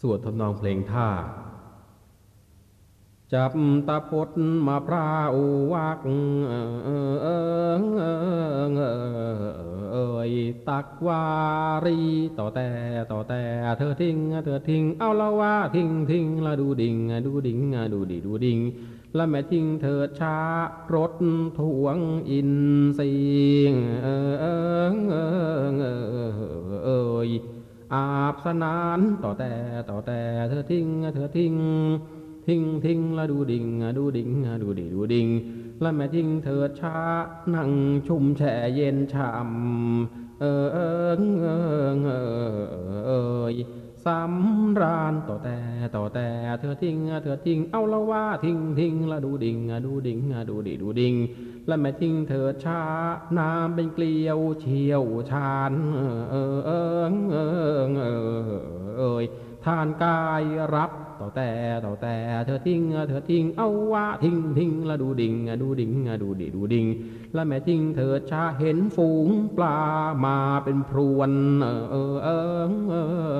สวดทำนองเพลงท่าจับตาพดมาพระอุวักเอ่ยตักวารีต่อแต่เธอทิ้งเอาละว่าทิ้งละดูดิ่งดูดิ่งดูดิดูดิ่งและแม่ทิ้งเธอช้ารถทวงอินสิงเอ่ยอาบสนานต่อแต่เธอทิ้งละดูดิ่งดูดิ่งดูดิดูดิ่งและแม่ทิ้งเธอช้านั่งชุ่มแช่เย็นช่ำเอ่ยสำราญต่อแต่เธอทิ้งเอาละว่าทิ้งละดูดิ่งดูดิ่งดูดิดูดิ่งและแม่ทิ้งเธอช้าน้ำเป็นเกลียวเชี่ยวชาญเอ่ยทานกายรับต่อแต่เธอทิ้งเอาว่าทิ้งละดูดิ่งดูดิ่งดูดิดูดิ่งและแม่ทิ้งเธอช้าเห็นฝูงปลามาเป็นพรวน